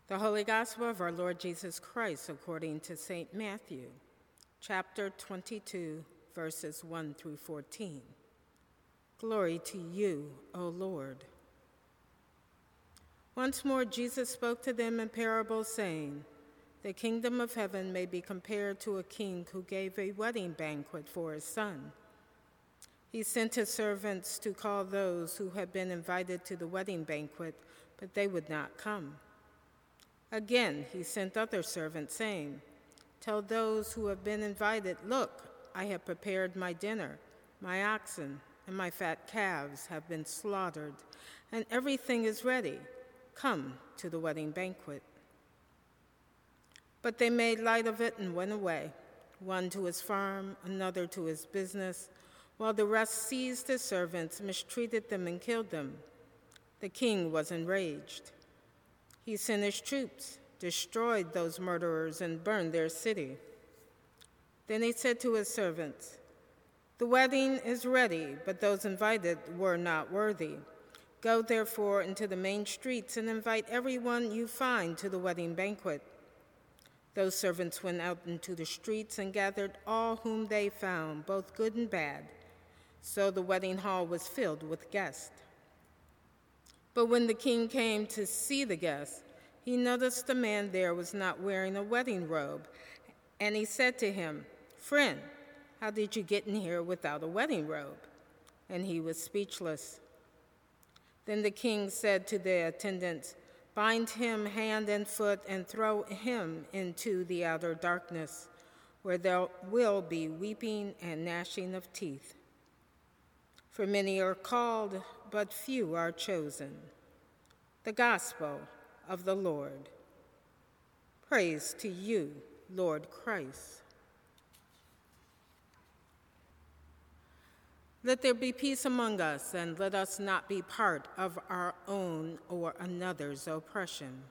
The Holy Gospel of our Lord Jesus Christ according to St. Matthew, chapter 22, verses 1 through 14. Glory to you, O Lord. Once more Jesus spoke to them in parables, saying, "The kingdom of heaven may be compared to a king who gave a wedding banquet for his son. He sent his servants to call those who had been invited to the wedding banquet, but they would not come. Again, he sent other servants, saying, 'Tell those who have been invited, look, I have prepared my dinner. My oxen and my fat calves have been slaughtered, and everything is ready. Come to the wedding banquet.' But they made light of it and went away, one to his farm, another to his business, while the rest seized his servants, mistreated them, and killed them. The king was enraged. He sent his troops, destroyed those murderers, and burned their city. Then he said to his servants, 'The wedding is ready, but those invited were not worthy. Go therefore into the main streets and invite everyone you find to the wedding banquet.' Those servants went out into the streets and gathered all whom they found, both good and bad. So the wedding hall was filled with guests. But when the king came to see the guests, he noticed the man there was not wearing a wedding robe, and he said to him, 'Friend, how did you get in here without a wedding robe?' And he was speechless. Then the king said to the attendants, 'Bind him hand and foot and throw him into the outer darkness, where there will be weeping and gnashing of teeth. For many are called, but few are chosen.' The Gospel of the Lord. Praise to you, Lord Christ. Let there be peace among us, and let us not be part of our own or another's oppression.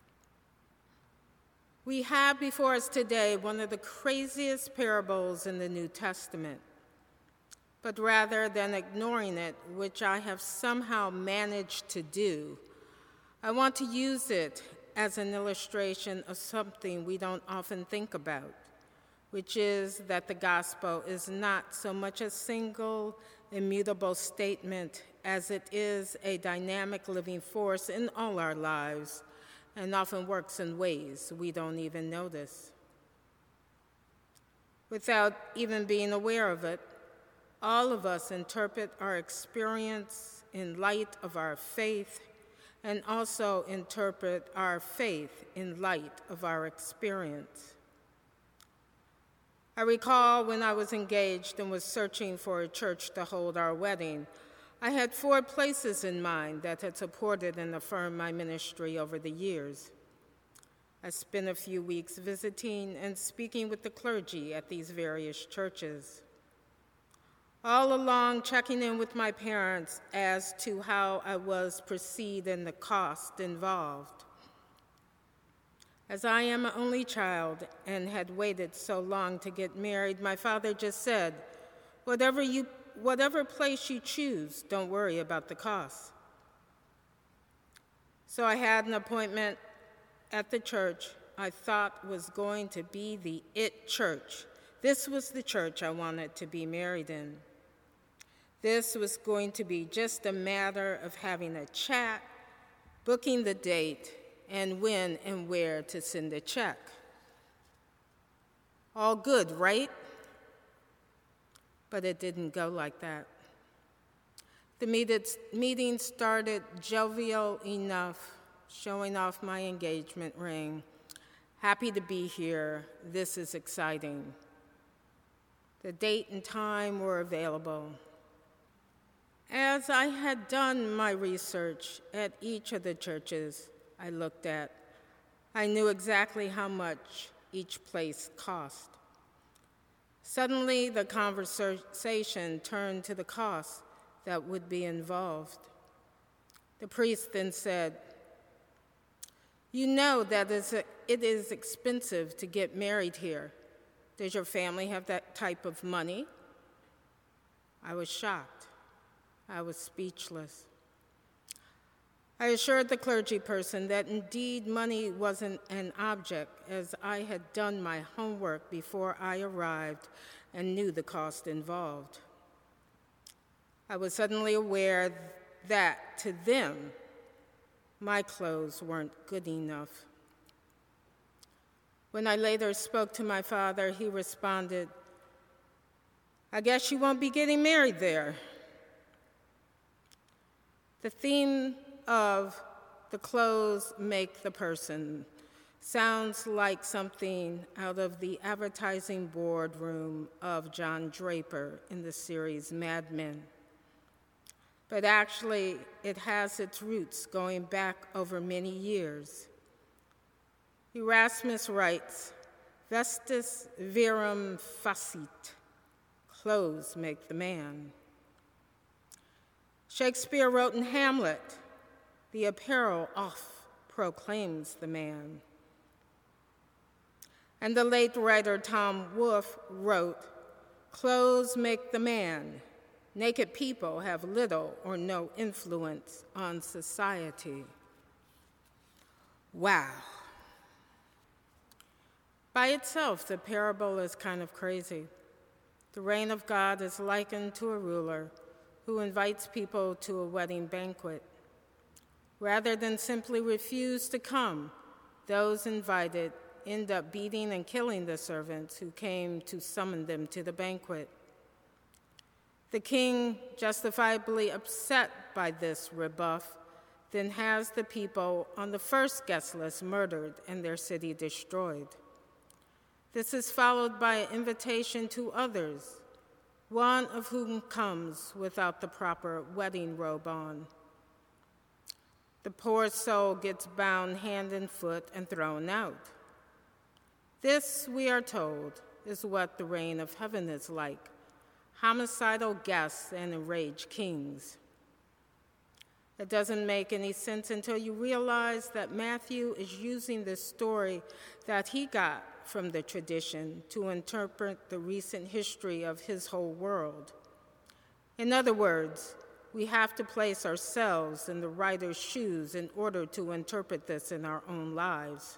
We have before us today one of the craziest parables in the New Testament. But rather than ignoring it, which I have somehow managed to do, I want to use it as an illustration of something we don't often think about, which is that the gospel is not so much a single, immutable statement as it is a dynamic living force in all our lives and often works in ways we don't even notice. Without even being aware of it, all of us interpret our experience in light of our faith and also interpret our faith in light of our experience. I recall when I was engaged and was searching for a church to hold our wedding, I had 4 places in mind that had supported and affirmed my ministry over the years. I spent a few weeks visiting and speaking with the clergy at these various churches, all along checking in with my parents as to how I was perceived and the cost involved. As I am an only child and had waited so long to get married, my father just said, whatever place you choose, don't worry about the cost. So I had an appointment at the church I thought was going to be the it church. This was the church I wanted to be married in. This was going to be just a matter of having a chat, booking the date, and when and where to send a check. All good, right? But it didn't go like that. The meeting started jovial enough, showing off my engagement ring. Happy to be here. This is exciting. The date and time were available. As I had done my research at each of the churches I looked at, I knew exactly how much each place cost. Suddenly, the conversation turned to the cost that would be involved. The priest then said, "You know that it is expensive to get married here. Does your family have that type of money?" I was shocked. I was speechless. I assured the clergy person that indeed money wasn't an object, as I had done my homework before I arrived and knew the cost involved. I was suddenly aware that to them, my clothes weren't good enough. When I later spoke to my father, he responded, "I guess you won't be getting married there." The theme of the clothes make the person sounds like something out of the advertising boardroom of John Draper in the series Mad Men. But actually, it has its roots going back over many years. Erasmus writes, "Vestis virum facit," clothes make the man. Shakespeare wrote in Hamlet, "The apparel oft proclaims the man." And the late writer Tom Wolfe wrote, "Clothes make the man. Naked people have little or no influence on society." Wow. By itself, the parable is kind of crazy. The reign of God is likened to a ruler who invites people to a wedding banquet. Rather than simply refuse to come, those invited end up beating and killing the servants who came to summon them to the banquet. The king, justifiably upset by this rebuff, then has the people on the first guest list murdered and their city destroyed. This is followed by an invitation to others, one of whom comes without the proper wedding robe on. The poor soul gets bound hand and foot and thrown out. This, we are told, is what the reign of heaven is like: homicidal guests and enraged kings. It doesn't make any sense until you realize that Matthew is using this story that he got from the tradition to interpret the recent history of his whole world. In other words, we have to place ourselves in the writer's shoes in order to interpret this in our own lives.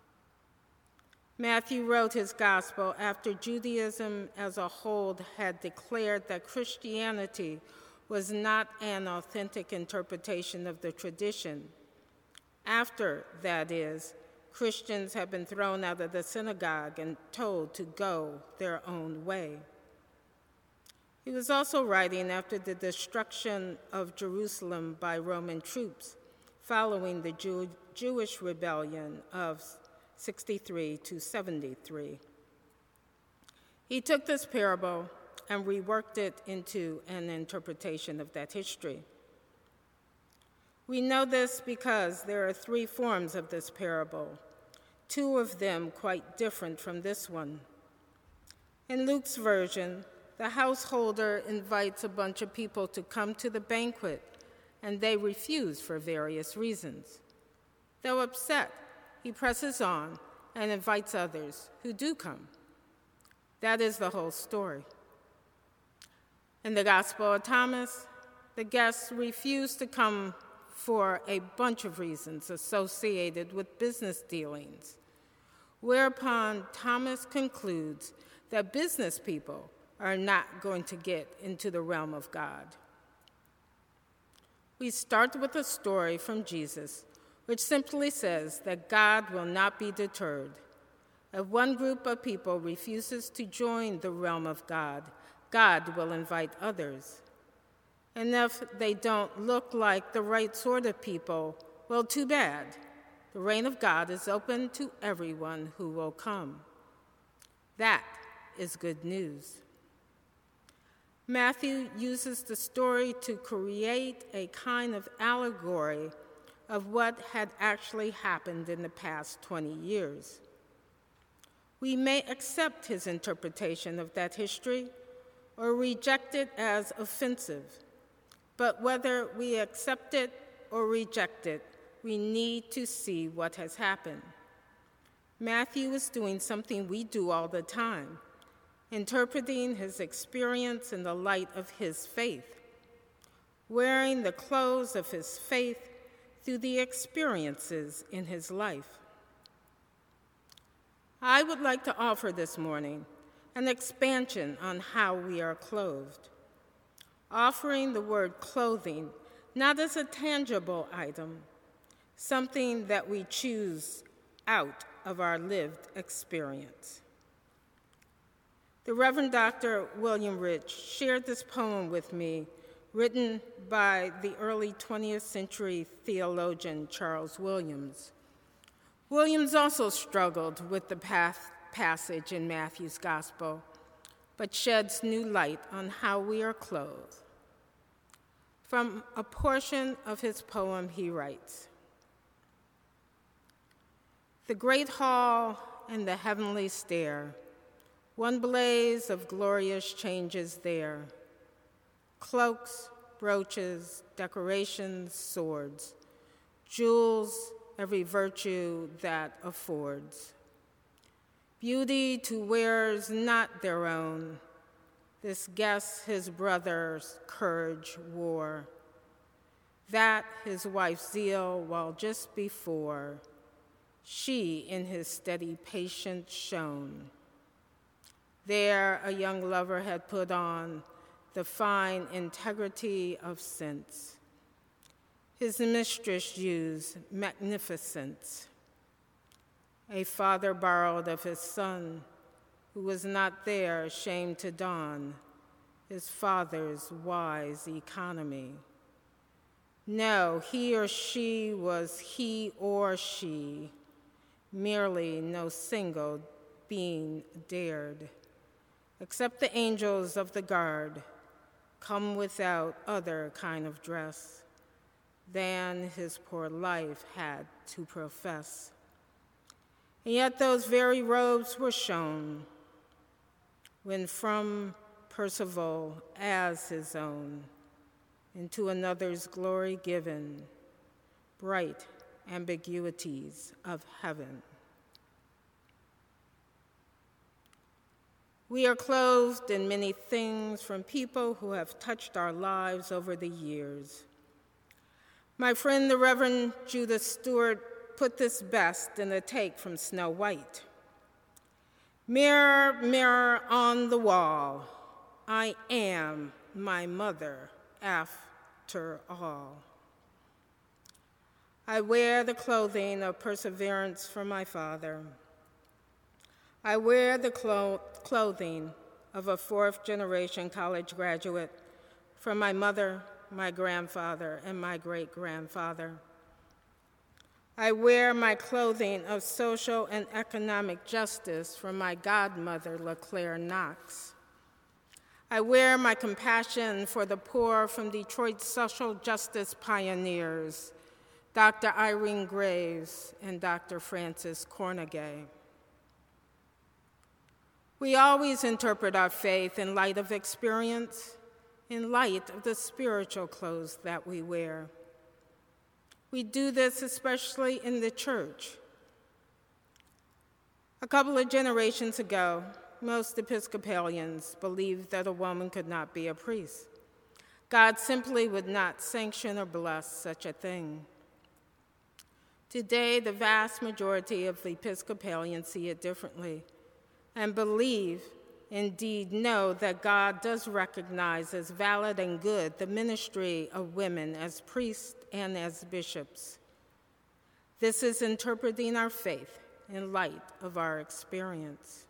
Matthew wrote his gospel after Judaism as a whole had declared that Christianity was not an authentic interpretation of the tradition. After, that is, Christians had been thrown out of the synagogue and told to go their own way. He was also writing after the destruction of Jerusalem by Roman troops following the Jewish rebellion of 63 to 73. He took this parable and reworked it into an interpretation of that history. We know this because there are three forms of this parable, two of them quite different from this one. In Luke's version, the householder invites a bunch of people to come to the banquet, and they refuse for various reasons. Though upset, he presses on and invites others who do come. That is the whole story. In the Gospel of Thomas, the guests refuse to come for a bunch of reasons associated with business dealings, whereupon Thomas concludes that business people are not going to get into the realm of God. We start with a story from Jesus, which simply says that God will not be deterred. If one group of people refuses to join the realm of God, God will invite others. And if they don't look like the right sort of people, well, too bad. The reign of God is open to everyone who will come. That is good news. Matthew uses the story to create a kind of allegory of what had actually happened in the past 20 years. We may accept his interpretation of that history or reject it as offensive. But whether we accept it or reject it, we need to see what has happened. Matthew is doing something we do all the time, interpreting his experience in the light of his faith. Wearing the clothes of his faith, through the experiences in his life. I would like to offer this morning an expansion on how we are clothed, offering the word clothing not as a tangible item, something that we choose out of our lived experience. The Reverend Dr. William Rich shared this poem with me, written by the early 20th century theologian Charles Williams. Williams also struggled with the passage in Matthew's Gospel, but sheds new light on how we are clothed. From a portion of his poem, he writes, "The great hall and the heavenly stair, one blaze of glorious changes there. Cloaks, brooches, decorations, swords, jewels, every virtue that affords. Beauty to wearers not their own, this guest his brother's courage wore. That his wife's zeal while just before, she in his steady patience shone. There a young lover had put on the fine integrity of sense. His mistress used magnificence. A father borrowed of his son, who was not there, ashamed to don his father's wise economy. No, he or she was he or she, merely no single being dared, except the angels of the guard, come without other kind of dress than his poor life had to profess. And yet those very robes were shown when from Percival as his own, into another's glory given, bright ambiguities of heaven. We are clothed in many things from people who have touched our lives over the years. My friend, the Reverend Judith Stewart, put this best in a take from Snow White. Mirror, mirror on the wall, I am my mother after all. I wear the clothing of perseverance for my father. I wear the clothing of a fourth-generation college graduate from my mother, my grandfather, and my great-grandfather. I wear my clothing of social and economic justice from my godmother, LeClaire Knox. I wear my compassion for the poor from Detroit's social justice pioneers, Dr. Irene Graves and Dr. Frances Cornegay. We always interpret our faith in light of experience, in light of the spiritual clothes that we wear. We do this especially in the church. A couple of generations ago, most Episcopalians believed that a woman could not be a priest. God simply would not sanction or bless such a thing. Today, the vast majority of Episcopalians see it differently and believe, indeed know, that God does recognize as valid and good the ministry of women as priests and as bishops. This is interpreting our faith in light of our experience.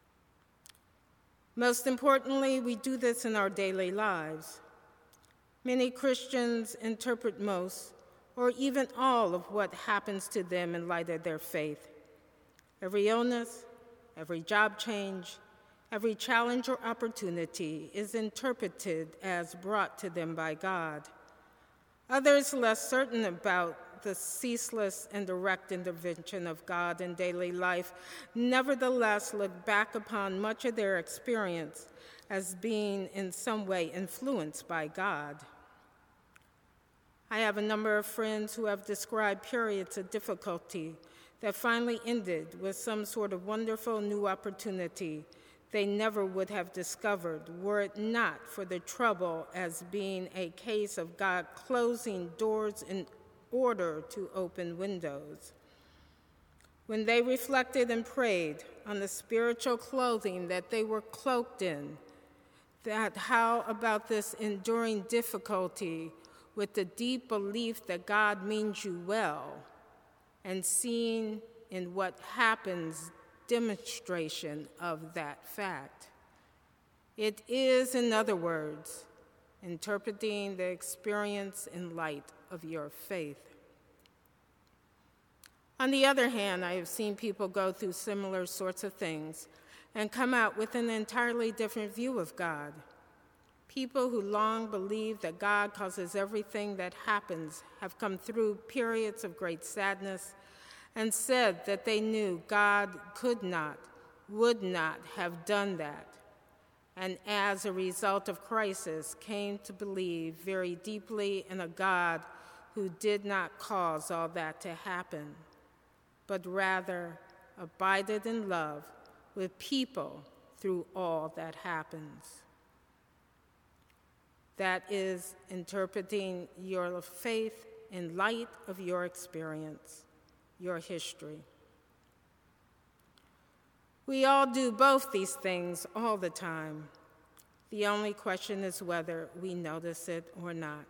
Most importantly, we do this in our daily lives. Many Christians interpret most or even all of what happens to them in light of their faith. Every illness, every job change, every challenge or opportunity is interpreted as brought to them by God. Others, less certain about the ceaseless and direct intervention of God in daily life, nevertheless look back upon much of their experience as being in some way influenced by God. I have a number of friends who have described periods of difficulty that finally ended with some sort of wonderful new opportunity they never would have discovered were it not for the trouble as being a case of God closing doors order to open windows. When they reflected and prayed on the spiritual clothing that they were cloaked in, that how about this enduring difficulty with the deep belief that God means you well, and seeing in what happens demonstration of that fact. It is, in other words, interpreting the experience in light of your faith. On the other hand, I have seen people go through similar sorts of things and come out with an entirely different view of God. People who long believed that God causes everything that happens have come through periods of great sadness and said that they knew God could not, would not have done that, and as a result of crisis came to believe very deeply in a God who did not cause all that to happen, but rather abided in love with people through all that happens. That is interpreting your faith in light of your experience, your history. We all do both these things all the time. The only question is whether we notice it or not.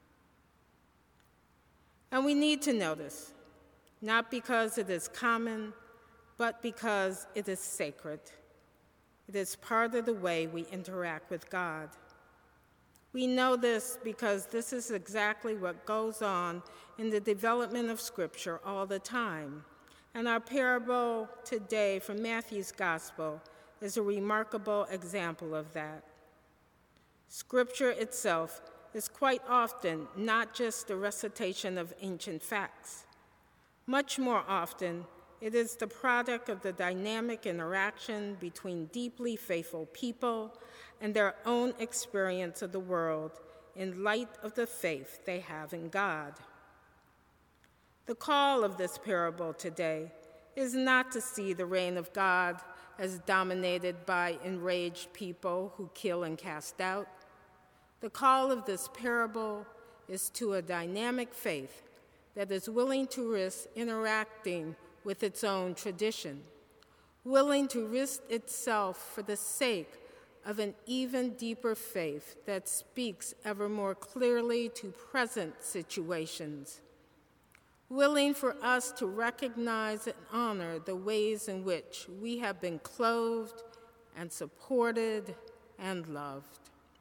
And we need to notice, not because it is common, but because it is sacred. It is part of the way we interact with God. We know this because this is exactly what goes on in the development of Scripture all the time. And our parable today from Matthew's Gospel is a remarkable example of that. Scripture itself is quite often not just a recitation of ancient facts. Much more often, it is the product of the dynamic interaction between deeply faithful people and their own experience of the world in light of the faith they have in God. The call of this parable today is not to see the reign of God as dominated by enraged people who kill and cast out. The call of this parable is to a dynamic faith that is willing to risk interacting with its own tradition, willing to risk itself for the sake of an even deeper faith that speaks ever more clearly to present situations, willing for us to recognize and honor the ways in which we have been clothed and supported and loved.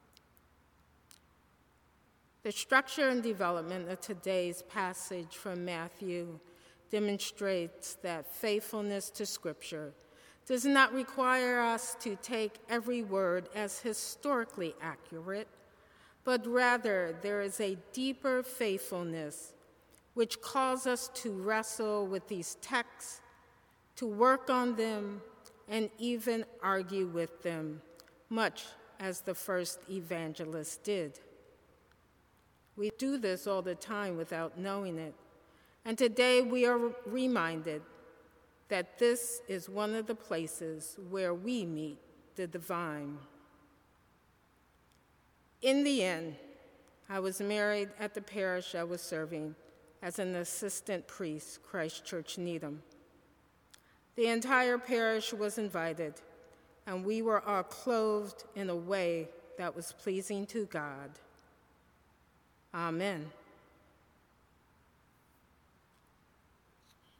The structure and development of today's passage from Matthew demonstrates that faithfulness to Scripture does not require us to take every word as historically accurate, but rather there is a deeper faithfulness which calls us to wrestle with these texts, to work on them, and even argue with them, much as the first evangelists did. We do this all the time without knowing it. And today we are reminded that this is one of the places where we meet the divine. In the end, I was married at the parish I was serving as an assistant priest, Christ Church, Needham. The entire parish was invited, and we were all clothed in a way that was pleasing to God. Amen.